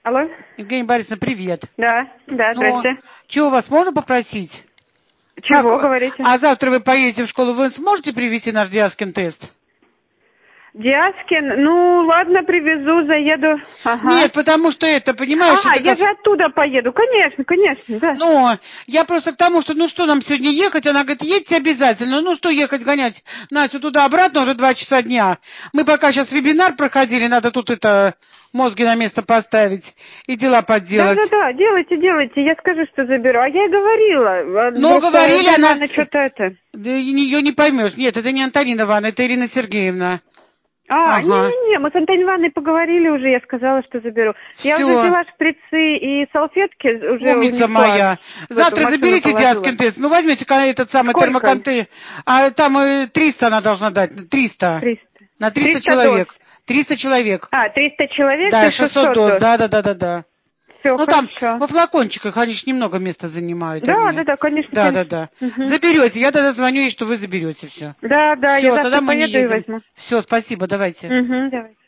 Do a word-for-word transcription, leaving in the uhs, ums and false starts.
Алло. Евгения Борисовна, привет. Да, да, здрасте. Ну, чего вас можно попросить? Чего Как? говорите? А завтра вы поедете в школу, вы сможете привезти наш Диаскин тест? Диаскин, ну ладно, привезу, заеду. Ага. Нет, потому что это, понимаешь, А, это я как... же оттуда поеду, конечно, конечно, да. Но я просто к тому, что ну что нам сегодня ехать, она говорит, едьте обязательно. Ну что ехать, гонять Настю туда-обратно уже два часа дня. Мы пока сейчас вебинар проходили, надо тут это мозги на место поставить и дела поделать. Да-да-да, делайте, делайте, я скажу, что заберу. А я и говорила. Но Просто говорили, она... Ивановна что-то это... Да ее не поймешь. Нет, это не Антонина Ивановна, это Ирина Сергеевна. А, Ага. не-не-не, мы с Антониной Ивановной поговорили уже, я сказала, что заберу. Я Всё. уже взяла шприцы и салфетки, уже Умница унесла. моя. Завтра машину заберите положила. Диаскин тест. Ну, возьмите этот самый Сколько? термоконтейнер. А там э, триста она должна дать. триста. триста. На триста, триста человек. доз. триста человек. А, триста человек, Да, и шестьсот доз. Да, да, да, да, да. Все, Ну, хорошо. там во флакончиках они ж немного места занимают. Да, они. да, да, конечно. Да, конечно. да, да. Угу. Заберете. Я тогда звоню ей, что вы заберете все. Да, да, Все, я завтра тогда мы не поеду и едем. возьму. Все, спасибо, давайте. Угу, давай.